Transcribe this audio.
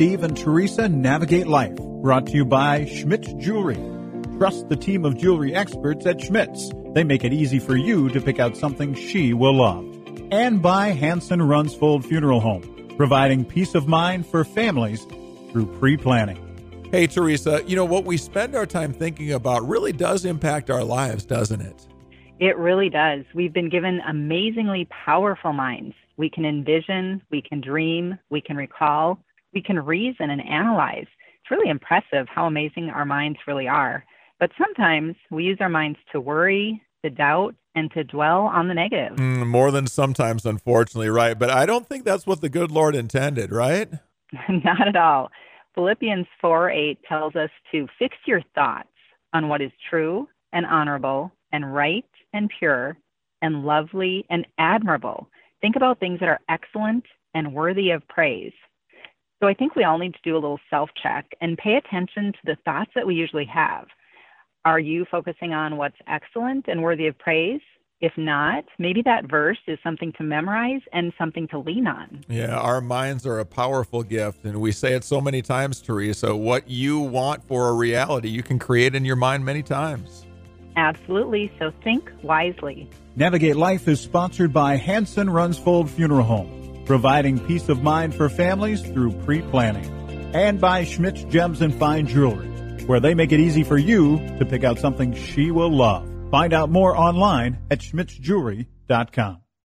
Steve and Teresa navigate life. Brought to you by Schmitz Jewelry. Trust the team of jewelry experts at Schmitz. They make it easy for you to pick out something she will love. And by Hanson Runsfold Funeral Home, providing peace of mind for families through pre-planning. Hey, Teresa, you know, what we spend our time thinking about really does impact our lives, doesn't it? It really does. We've been given amazingly powerful minds. We can envision, we can dream, we can recall, we can reason and analyze. It's really impressive how amazing our minds really are. But sometimes we use our minds to worry, to doubt, and to dwell on the negative. More than sometimes, unfortunately, right? But I don't think that's what the good Lord intended, right? Not at all. Philippians 4:8 tells us to fix your thoughts on what is true and honorable and right and pure and lovely and admirable. Think about things that are excellent and worthy of praise. So I think we all need to do a little self-check and pay attention to the thoughts that we usually have. Are you focusing on what's excellent and worthy of praise? If not, maybe that verse is something to memorize and something to lean on. Yeah, our minds are a powerful gift, and we say it so many times, Teresa. What you want for a reality, you can create in your mind many times. Absolutely, so think wisely. Navigate Life is sponsored by Hanson Runsfold Funeral Home, providing peace of mind for families through pre-planning. And by Schmitz Gems and Fine Jewelry, where they make it easy for you to pick out something she will love. Find out more online at schmitzjewelry.com.